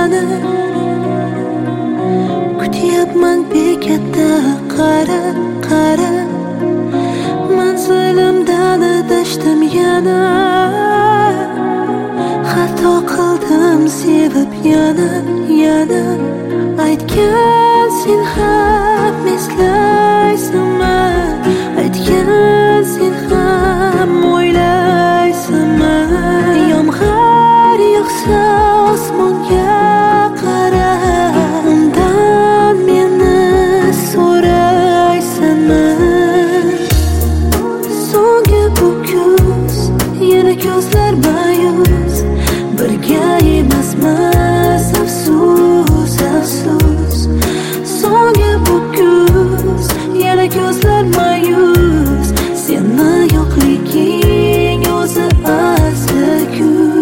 yana kutyapman bekatda qara qara manzilimdan adashdim yana xato qildim sevib yana aytgan sen ham eslaysanmi aytgan sen ham o'ylaysanmi yomg'ir yog'sa osmonga qara undan meni so'raysanmi so'nggi bu kuz yana ko'zlar ma'yus birga emasmiz afsus afsus so'nggi bu kuz yana ko'zlar ma'yus seni yo'qliging o'zi asli kuz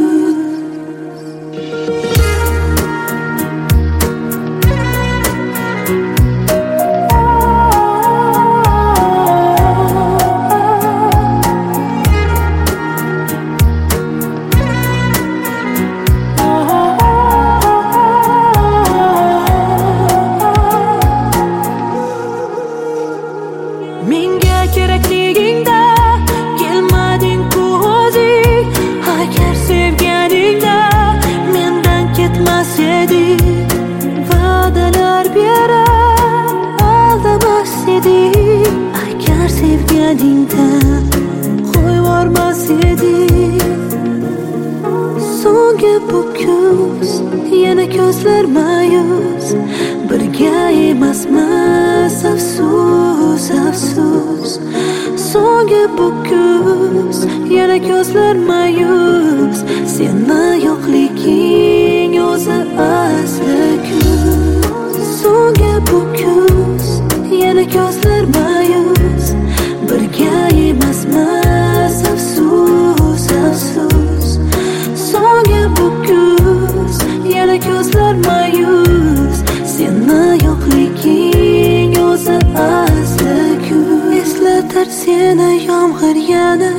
menga kerakligingda kelmading-ku o'zing agar sevganingda mendan ketmas eding va'dalar berib aldamas eding agar sevganingda qo'yvormas eding so'nggi bu kuz yana ko'zlar ma'yus birga emasmiz afsus afsus so'nggi bu kuz yana ko'zlar ma'yus seni yo'qliging o'zi asli kuz so'nggi bu kuz yana ko'zlar ma'yus birga emasmiz afsus afsus so'nggi bu kuz yana ko'zlar ma'yus seni yo'qliging o'zi asli kuz eslatar seni yomg'ir yana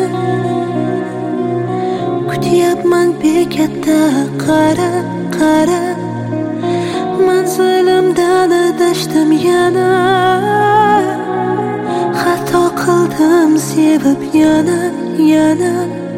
kutyapman bekatda qara qara manzilimdan adashdim yana xato qildim sevib yana